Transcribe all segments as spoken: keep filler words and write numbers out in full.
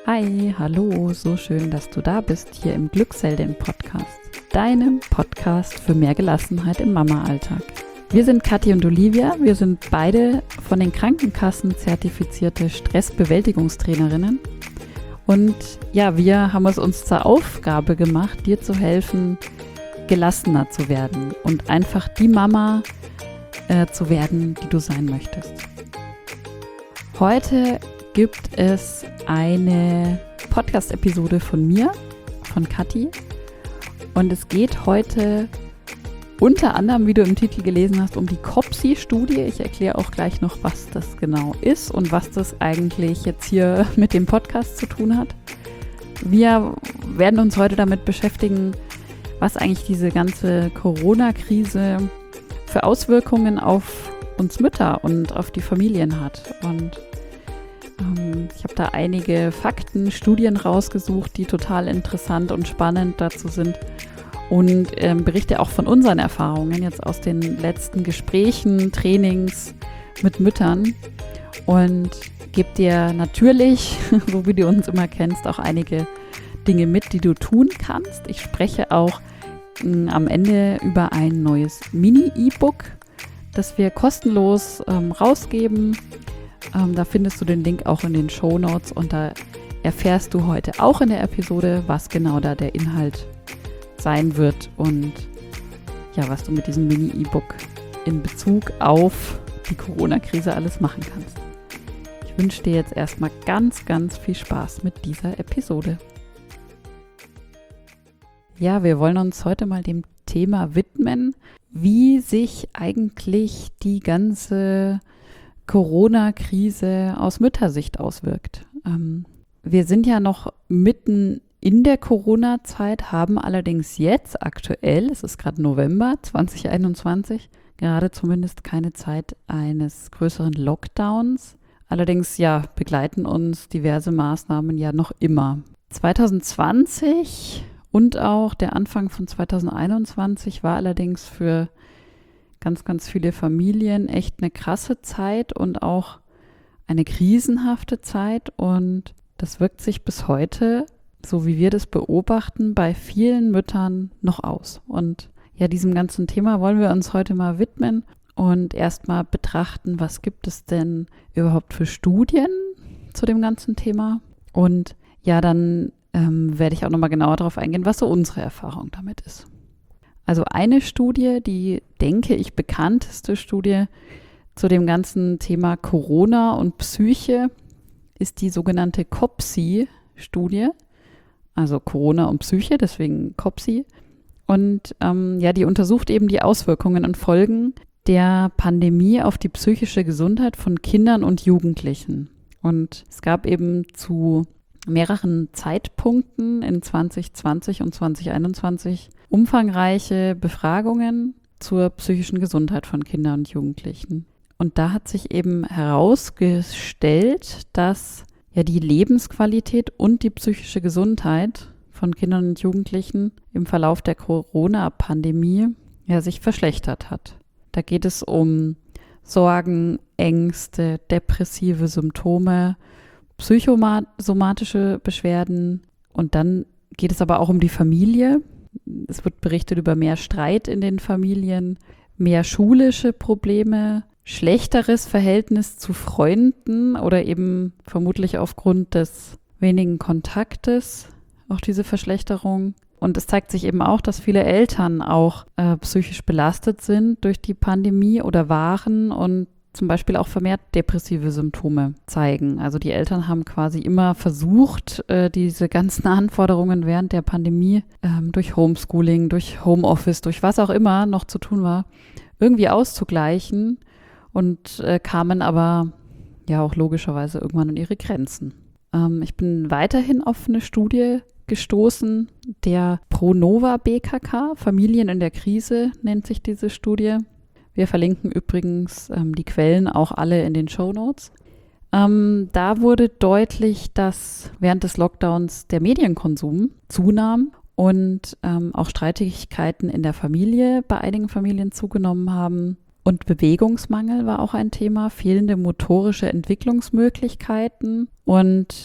Hi, hallo, so schön, dass du da bist hier im Glücksheldin-Podcast, deinem Podcast für mehr Gelassenheit im Mama-Alltag. Wir sind Kathi und Olivia, wir sind beide von den Krankenkassen zertifizierte Stressbewältigungstrainerinnen und ja, wir haben es uns zur Aufgabe gemacht, dir zu helfen, gelassener zu werden und einfach die Mama äh, zu werden, die du sein möchtest. Heute gibt es eine Podcast-Episode von mir, von Kathi. Und es geht heute unter anderem, wie du im Titel gelesen hast, um die COPSI-Studie. Ich erkläre auch gleich noch, was das genau ist und was das eigentlich jetzt hier mit dem Podcast zu tun hat. Wir werden uns heute damit beschäftigen, was eigentlich diese ganze Corona-Krise für Auswirkungen auf uns Mütter und auf die Familien hat. Und ich habe da einige Fakten, Studien rausgesucht, die total interessant und spannend dazu sind und ähm, berichte auch von unseren Erfahrungen jetzt aus den letzten Gesprächen, Trainings mit Müttern und gebe dir natürlich, so wie du uns immer kennst, auch einige Dinge mit, die du tun kannst. Ich spreche auch mh, am Ende über ein neues Mini-E-Book, das wir kostenlos ähm, rausgeben. Ähm, da findest du den Link auch in den Shownotes und da erfährst du heute auch in der Episode, was genau da der Inhalt sein wird und ja, was du mit diesem Mini-E-Book in Bezug auf die Corona-Krise alles machen kannst. Ich wünsche dir jetzt erstmal ganz, ganz viel Spaß mit dieser Episode. Ja, wir wollen uns heute mal dem Thema widmen, wie sich eigentlich die ganze Corona-Krise aus Müttersicht auswirkt. Ähm, wir sind ja noch mitten in der Corona-Zeit, haben allerdings jetzt aktuell, es ist gerade November zwanzig einundzwanzig, gerade zumindest keine Zeit eines größeren Lockdowns. Allerdings ja, begleiten uns diverse Maßnahmen ja noch immer. zwanzig zwanzig und auch der Anfang von zwanzig einundzwanzig war allerdings für ganz, ganz viele Familien echt eine krasse Zeit und auch eine krisenhafte Zeit. Und das wirkt sich bis heute, so wie wir das beobachten, bei vielen Müttern noch aus. Und ja, diesem ganzen Thema wollen wir uns heute mal widmen und erstmal betrachten, was gibt es denn überhaupt für Studien zu dem ganzen Thema. Und ja, dann ähm, werde ich auch nochmal genauer darauf eingehen, was so unsere Erfahrung damit ist. Also eine Studie, die, denke ich, bekannteste Studie zu dem ganzen Thema Corona und Psyche ist die sogenannte COPSI-Studie, also Corona und Psyche, deswegen COPSI. Und ähm, ja, die untersucht eben die Auswirkungen und Folgen der Pandemie auf die psychische Gesundheit von Kindern und Jugendlichen. Und es gab eben zu mehreren Zeitpunkten in zwanzig zwanzig und zwanzig einundzwanzig umfangreiche Befragungen zur psychischen Gesundheit von Kindern und Jugendlichen. Und da hat sich eben herausgestellt, dass ja die Lebensqualität und die psychische Gesundheit von Kindern und Jugendlichen im Verlauf der Corona-Pandemie ja sich verschlechtert hat. Da geht es um Sorgen, Ängste, depressive Symptome, psychosomatische Beschwerden und dann geht es aber auch um die Familie. Es wird berichtet über mehr Streit in den Familien, mehr schulische Probleme, schlechteres Verhältnis zu Freunden oder eben vermutlich aufgrund des wenigen Kontaktes, auch diese Verschlechterung. Und es zeigt sich eben auch, dass viele Eltern auch äh, psychisch belastet sind durch die Pandemie oder waren und zum Beispiel auch vermehrt depressive Symptome zeigen. Also die Eltern haben quasi immer versucht, äh, diese ganzen Anforderungen während der Pandemie ähm, durch Homeschooling, durch Homeoffice, durch was auch immer noch zu tun war, irgendwie auszugleichen und äh, kamen aber ja auch logischerweise irgendwann an ihre Grenzen. Ähm, ich bin weiterhin auf eine Studie gestoßen, der Pronova B K K, Familien in der Krise nennt sich diese Studie. Wir verlinken übrigens ähm, die Quellen auch alle in den Shownotes. Ähm, da wurde deutlich, dass während des Lockdowns der Medienkonsum zunahm und ähm, auch Streitigkeiten in der Familie bei einigen Familien zugenommen haben. Und Bewegungsmangel war auch ein Thema, fehlende motorische Entwicklungsmöglichkeiten und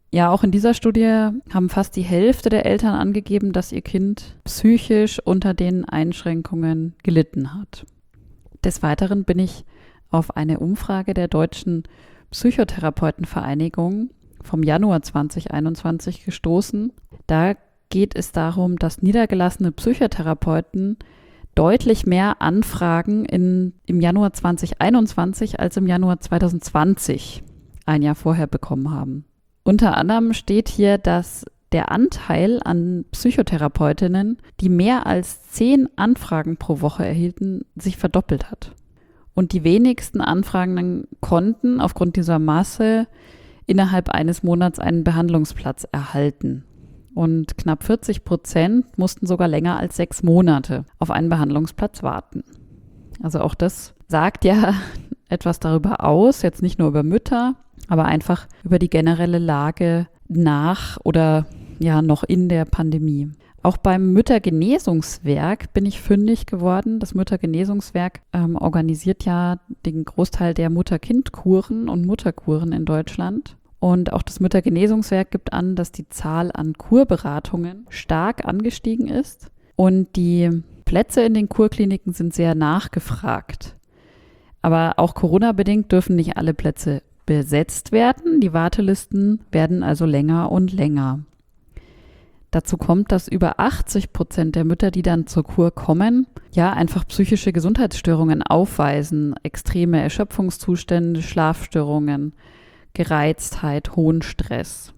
Ja, auch in dieser Studie haben fast die Hälfte der Eltern angegeben, dass ihr Kind psychisch unter den Einschränkungen gelitten hat. Des Weiteren bin ich auf eine Umfrage der Deutschen Psychotherapeutenvereinigung vom Januar zwanzig einundzwanzig gestoßen. Da geht es darum, dass niedergelassene Psychotherapeuten deutlich mehr Anfragen in, im Januar zwanzig einundzwanzig als im Januar zwanzig zwanzig, ein Jahr vorher, bekommen haben. Unter anderem steht hier, dass der Anteil an Psychotherapeutinnen, die mehr als zehn Anfragen pro Woche erhielten, sich verdoppelt hat. Und die wenigsten Anfragenden konnten aufgrund dieser Masse innerhalb eines Monats einen Behandlungsplatz erhalten. Und knapp vierzig Prozent mussten sogar länger als sechs Monate auf einen Behandlungsplatz warten. Also auch das sagt ja etwas darüber aus, jetzt nicht nur über Mütter, aber einfach über die generelle Lage nach oder ja noch in der Pandemie. Auch beim Müttergenesungswerk bin ich fündig geworden. Das Müttergenesungswerk ähm, organisiert ja den Großteil der Mutter-Kind-Kuren und Mutterkuren in Deutschland. Und auch das Müttergenesungswerk gibt an, dass die Zahl an Kurberatungen stark angestiegen ist. Und die Plätze in den Kurkliniken sind sehr nachgefragt. Aber auch Corona-bedingt dürfen nicht alle Plätze besetzt werden. Die Wartelisten werden also länger und länger. Dazu kommt, dass über achtzig Prozent der Mütter, die dann zur Kur kommen, ja einfach psychische Gesundheitsstörungen aufweisen. Extreme Erschöpfungszustände, Schlafstörungen, Gereiztheit, hohen Stress.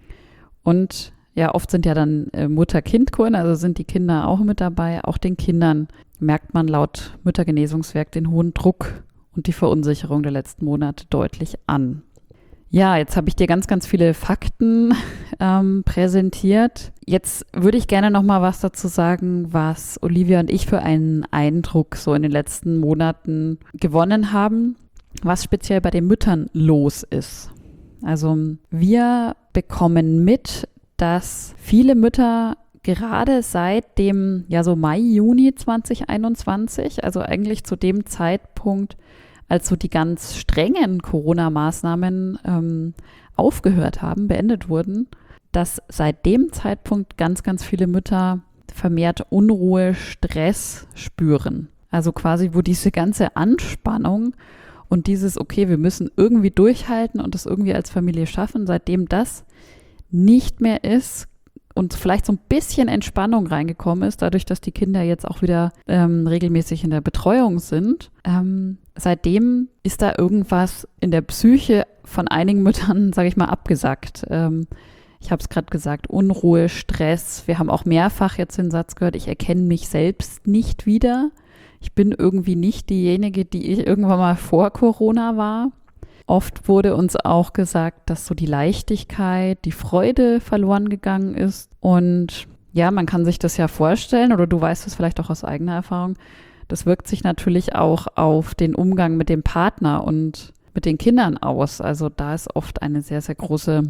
Und ja, oft sind ja dann äh, Mutter-Kind-Kuren, also sind die Kinder auch mit dabei. Auch den Kindern merkt man laut Müttergenesungswerk den hohen Druck und die Verunsicherung der letzten Monate deutlich an. Ja, jetzt habe ich dir ganz, ganz viele Fakten ähm, präsentiert. Jetzt würde ich gerne noch mal was dazu sagen, was Olivia und ich für einen Eindruck so in den letzten Monaten gewonnen haben, was speziell bei den Müttern los ist. Also wir bekommen mit, dass viele Mütter gerade seit dem, ja so Mai, Juni zwanzig einundzwanzig, also eigentlich zu dem Zeitpunkt, als so die ganz strengen Corona-Maßnahmen ähm, aufgehört haben, beendet wurden, dass seit dem Zeitpunkt ganz, ganz viele Mütter vermehrt Unruhe, Stress spüren. Also quasi, wo diese ganze Anspannung und dieses, okay, wir müssen irgendwie durchhalten und das irgendwie als Familie schaffen, seitdem das nicht mehr ist und vielleicht so ein bisschen Entspannung reingekommen ist, dadurch, dass die Kinder jetzt auch wieder ähm, regelmäßig in der Betreuung sind, ähm, seitdem ist da irgendwas in der Psyche von einigen Müttern, sage ich mal, abgesackt. Ähm, ich habe es gerade gesagt, Unruhe, Stress. Wir haben auch mehrfach jetzt den Satz gehört, ich erkenne mich selbst nicht wieder. Ich bin irgendwie nicht diejenige, die ich irgendwann mal vor Corona war. Oft wurde uns auch gesagt, dass so die Leichtigkeit, die Freude verloren gegangen ist. Und ja, man kann sich das ja vorstellen, oder du weißt es vielleicht auch aus eigener Erfahrung, das wirkt sich natürlich auch auf den Umgang mit dem Partner und mit den Kindern aus. Also da ist oft eine sehr, sehr große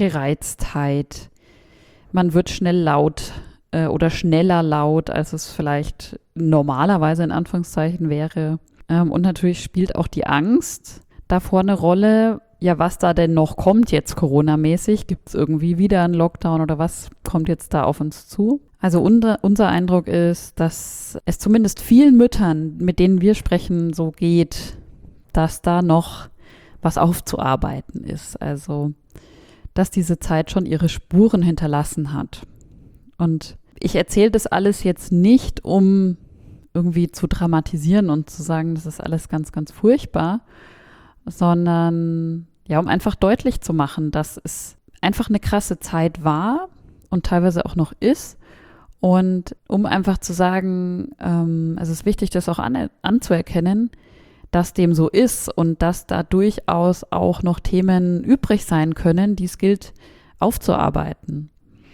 Gereiztheit. Man wird schnell laut äh, oder schneller laut, als es vielleicht normalerweise in Anführungszeichen wäre. Ähm, und natürlich spielt auch die Angst davor eine Rolle, ja, was da denn noch kommt jetzt Corona-mäßig? Gibt es irgendwie wieder einen Lockdown oder was kommt jetzt da auf uns zu? Also unser, unser Eindruck ist, dass es zumindest vielen Müttern, mit denen wir sprechen, so geht, dass da noch was aufzuarbeiten ist. Also, dass diese Zeit schon ihre Spuren hinterlassen hat. Und ich erzähle das alles jetzt nicht, um irgendwie zu dramatisieren und zu sagen, das ist alles ganz, ganz furchtbar, sondern ja, um einfach deutlich zu machen, dass es einfach eine krasse Zeit war und teilweise auch noch ist. Und um einfach zu sagen, ähm, es ist wichtig, das auch an, anzuerkennen, dass dem so ist und dass da durchaus auch noch Themen übrig sein können, die es gilt aufzuarbeiten.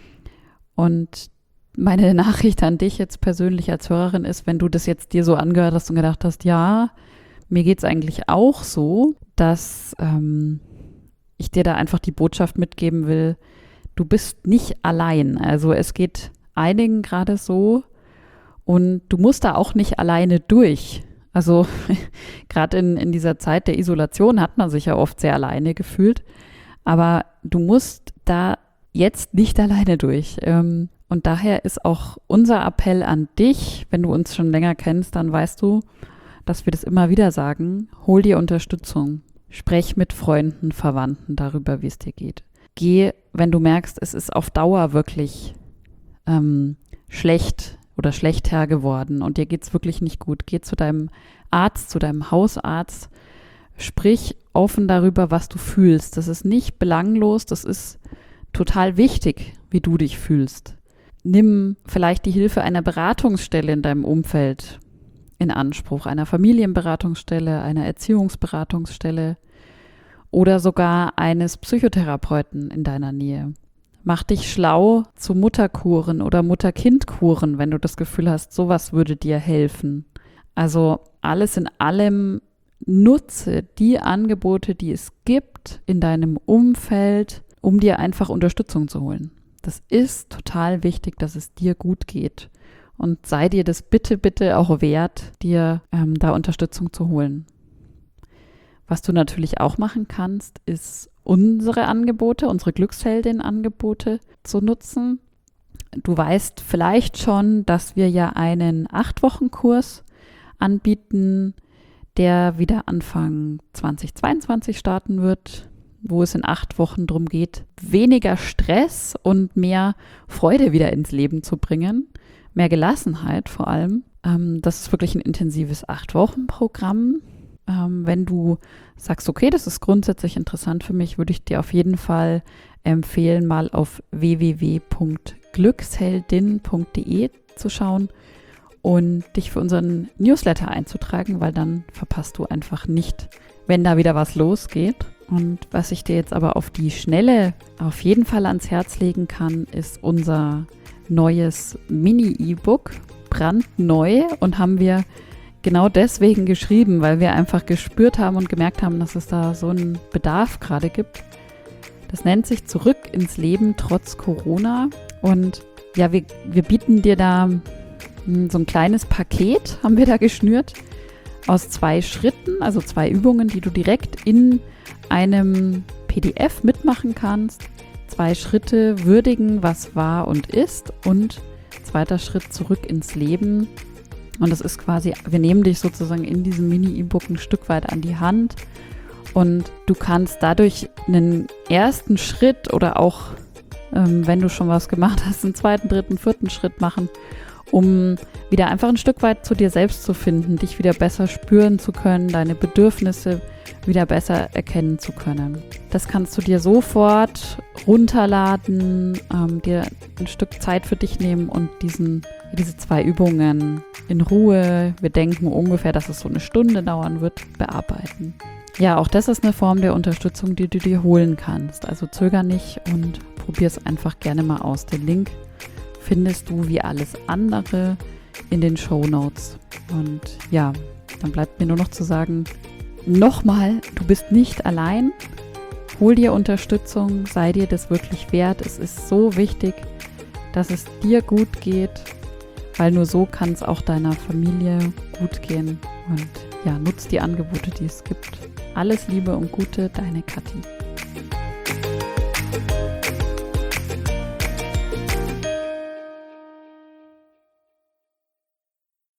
Und meine Nachricht an dich jetzt persönlich als Hörerin ist, wenn du das jetzt dir so angehört hast und gedacht hast, ja, mir geht es eigentlich auch so, dass ähm, ich dir da einfach die Botschaft mitgeben will, du bist nicht allein. Also es geht einigen gerade so und du musst da auch nicht alleine durch. Also gerade in, in dieser Zeit der Isolation hat man sich ja oft sehr alleine gefühlt. Aber du musst da jetzt nicht alleine durch. Und daher ist auch unser Appell an dich, wenn du uns schon länger kennst, dann weißt du, dass wir das immer wieder sagen, hol dir Unterstützung. Sprech mit Freunden, Verwandten darüber, wie es dir geht. Geh, wenn du merkst, es ist auf Dauer wirklich ähm, schlecht oder schlechter geworden und dir geht es wirklich nicht gut. Geh zu deinem Arzt, zu deinem Hausarzt. Sprich offen darüber, was du fühlst. Das ist nicht belanglos, das ist total wichtig, wie du dich fühlst. Nimm vielleicht die Hilfe einer Beratungsstelle in deinem Umfeld in Anspruch, einer Familienberatungsstelle, einer Erziehungsberatungsstelle oder sogar eines Psychotherapeuten in deiner Nähe. Mach dich schlau zu Mutterkuren oder Mutter-Kind-Kuren, wenn du das Gefühl hast, sowas würde dir helfen. Also alles in allem nutze die Angebote, die es gibt in deinem Umfeld, um dir einfach Unterstützung zu holen. Das ist total wichtig, dass es dir gut geht. Und sei dir das bitte, bitte auch wert, dir ähm, da Unterstützung zu holen. Was du natürlich auch machen kannst, ist unsere Angebote, unsere Glücksheldin-Angebote zu nutzen. Du weißt vielleicht schon, dass wir ja einen acht-Wochen-Kurs anbieten, der wieder Anfang zweitausendzweiundzwanzig starten wird, wo es in acht Wochen darum geht, weniger Stress und mehr Freude wieder ins Leben zu bringen. Mehr Gelassenheit vor allem. Ähm, das ist wirklich ein intensives acht-Wochen-Programm. Ähm, wenn du sagst, okay, das ist grundsätzlich interessant für mich, würde ich dir auf jeden Fall empfehlen, mal auf w w w punkt glücksheldin punkt d e zu schauen und dich für unseren Newsletter einzutragen, weil dann verpasst du einfach nicht, wenn da wieder was losgeht. Und was ich dir jetzt aber auf die Schnelle auf jeden Fall ans Herz legen kann, ist unser neues Mini-E-Book, brandneu, und haben wir genau deswegen geschrieben, weil wir einfach gespürt haben und gemerkt haben, dass es da so einen Bedarf gerade gibt. Das nennt sich Zurück ins Leben trotz Corona. Und ja, wir, wir bieten dir da so ein kleines Paket, haben wir da geschnürt, aus zwei Schritten, also zwei Übungen, die du direkt in einem P D F mitmachen kannst. Zwei Schritte würdigen, was war und ist, und zweiter Schritt zurück ins Leben. Und das ist quasi, wir nehmen dich sozusagen in diesem Mini-E-Book ein Stück weit an die Hand und du kannst dadurch einen ersten Schritt oder auch, ähm, wenn du schon was gemacht hast, einen zweiten, dritten, vierten Schritt machen, um wieder einfach ein Stück weit zu dir selbst zu finden, dich wieder besser spüren zu können, deine Bedürfnisse wieder besser erkennen zu können. Das kannst du dir sofort runterladen, ähm, dir ein Stück Zeit für dich nehmen und diesen, diese zwei Übungen in Ruhe, wir denken ungefähr, dass es so eine Stunde dauern wird, bearbeiten. Ja, auch das ist eine Form der Unterstützung, die du dir holen kannst. Also zöger nicht und probier es einfach gerne mal aus. Den Link findest du wie alles andere in den Shownotes. Und ja, dann bleibt mir nur noch zu sagen, nochmal, du bist nicht allein. Hol dir Unterstützung, sei dir das wirklich wert. Es ist so wichtig, dass es dir gut geht, weil nur so kann es auch deiner Familie gut gehen. Und ja, nutz die Angebote, die es gibt. Alles Liebe und Gute, deine Kathi.